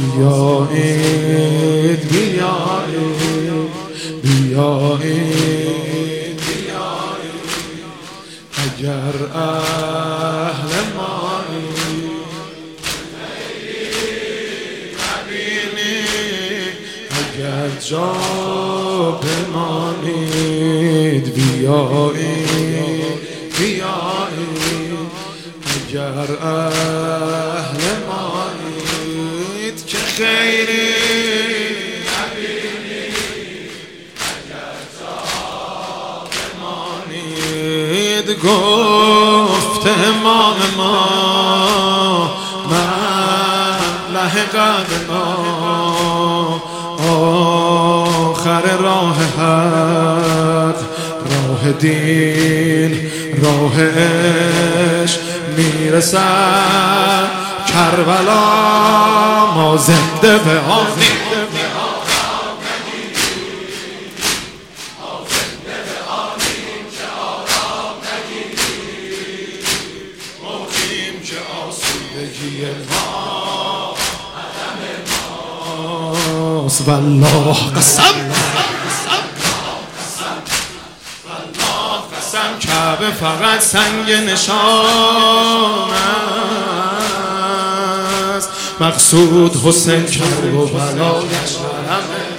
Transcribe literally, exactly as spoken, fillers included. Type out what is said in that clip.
بیایید بیایید بیایید اگر اهل مایید اگر جا بمانید بیایید بیایید اگر اهل مایید که خیری نبینید اگر جا بمانید گفت امام ما من لحقت ما آخر راه حق راه دین راه عشق میرسد کربلا ما زنده به آنیم که آرام نگیریم موجیم که آسودگی ما عدم ماست والله قسم کعبه فقط سنگ نشان است مقصود حسین کرب و بلایش حرمه